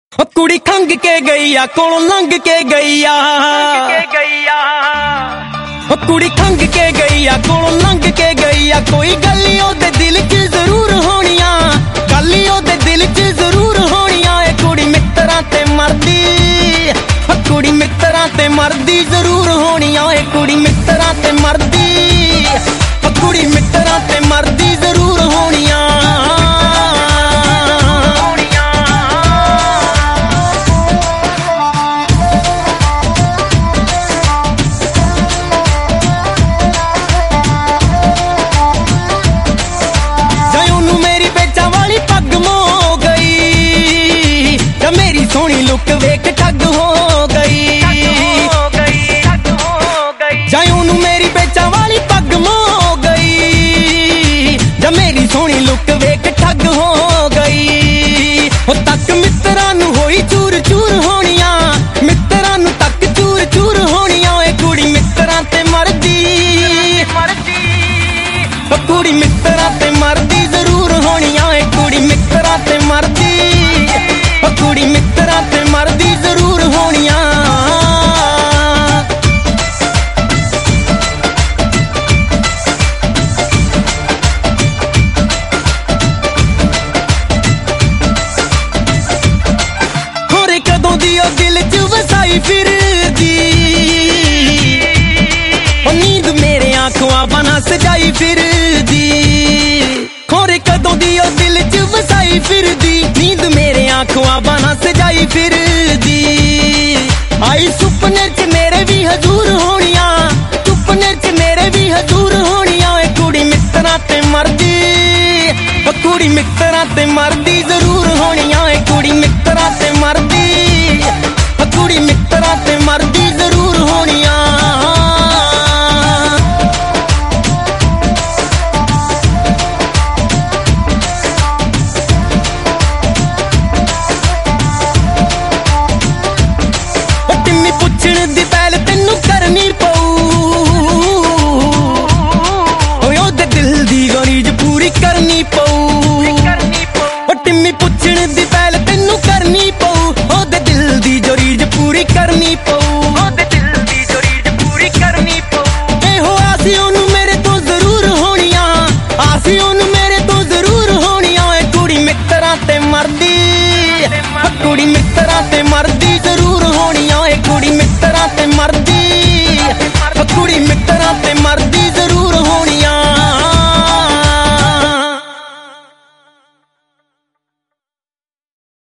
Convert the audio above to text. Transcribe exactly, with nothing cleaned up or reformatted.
ओ कुड़ी खंग के गई आ कोलों लंघ के गई आ ओ कुड़ी खंग के गई आ कोलों लंघ के गई आ कोई गल्ली ओदे दिल च जरूर होनियां गल्ली ओदे दिल च जरूर होनियां ए कुड़ी मित्तरां ते मरदी ओ कुड़ी मित्तरां ते मरदी जरूर होनियां ए कुड़ी मित्तरां ते मरदी ओ कुड़ी मित्तरां ते मरदी जरूर होनियां। सोनी लुक वेख ठग हो गई जाए ओनू मेरी बेचा वाली पग मो गई जा मेरी सोनी लुक वेख ठग हो गई ओ तक मित्तरां नू होई चूर चूर होनियां मित्तरां नू तक चूर चूर होनियां ए कुड़ी मित्तरां ते मरदी ओ कुड़ी मित्तरां ते मरदी जरूर होनियां ए कुड़ी मित्तरां ते मरदी ओ कुड़ी मित्तरां ते मरदी जरूर होनियां। होरे कदों दी ओ दिल च वसाई फिरदी ओ नींद मेरे आंखों बना सजाई फिरदी होरे कदों दी ओ दिल च वसाई फिरदी नींद मेरे आंखों बना सजाई फिरदी आई सुपने च मेरे भी हजूर होनियां सुपने च मेरे भी हजूर होनियां ए कुड़ी मित्तरां ते मरदी ओ कुड़ी मित्तरां ते मरदी जरूर होनियां ए कुड़ी मित्तरां ते मरदी ओ कुड़ी मित्तरां ते मरदी जरूर होनियां। दी